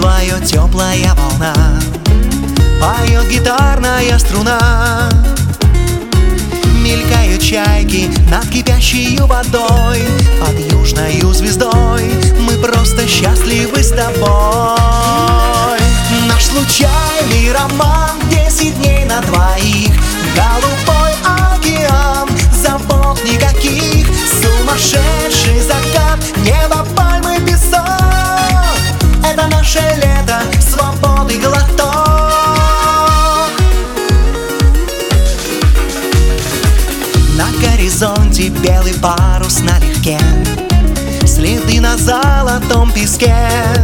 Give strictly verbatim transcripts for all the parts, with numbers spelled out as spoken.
твое теплая волна, поет гитарная струна. Мелькают чайки над кипящей водой, под южною звездой мы просто счастливы с тобой. Наш случайный роман, десять дней на двоих, голубой океан, забот никаких, сумасшедший закат, небо, пальмы, песок. Это наше лето, свободы глоток. На горизонте белый парус налегке, следы на золотом песке.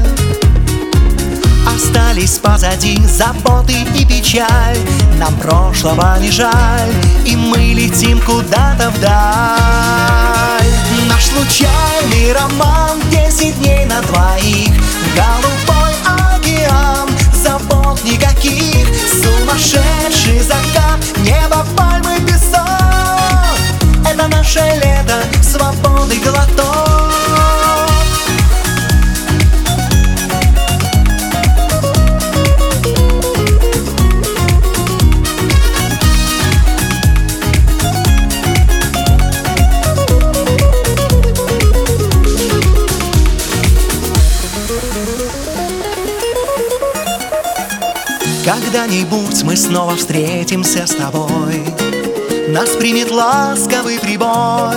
Остались позади заботы и печаль, нам прошлого не жаль, и мы летим куда-то вдаль. Наш случайный роман, десять дней на двоих, голубой океан, забот никаких, сумасшедший закат, небо, пальмы, песок. Это наше лето, свободы глоток. Когда-нибудь мы снова встретимся с тобой, нас примет ласковый прибой,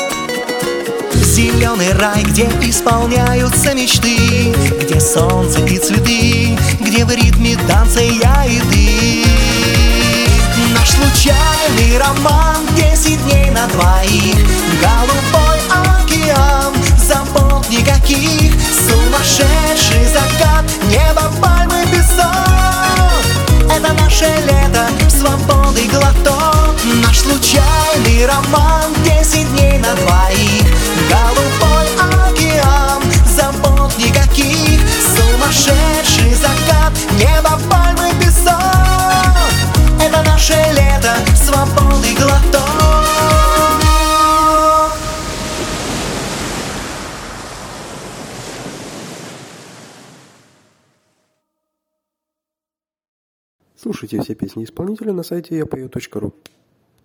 зеленый рай, где исполняются мечты, где солнце и цветы, где в ритме танца я и ты. Наш случайный роман, десять дней на двоих, голубой океан, забот никаких, сумасшедший закат, небо, пальмы, песок. Это наше лето, свободы глоток. Наш случайный роман, десять дней на двоих, голубой океан, забот никаких, сумасшедший закат, небо, пальмы, песок. Это наше лето, свободы глоток. Слушайте все песни исполнителя на сайте я пою точка ру.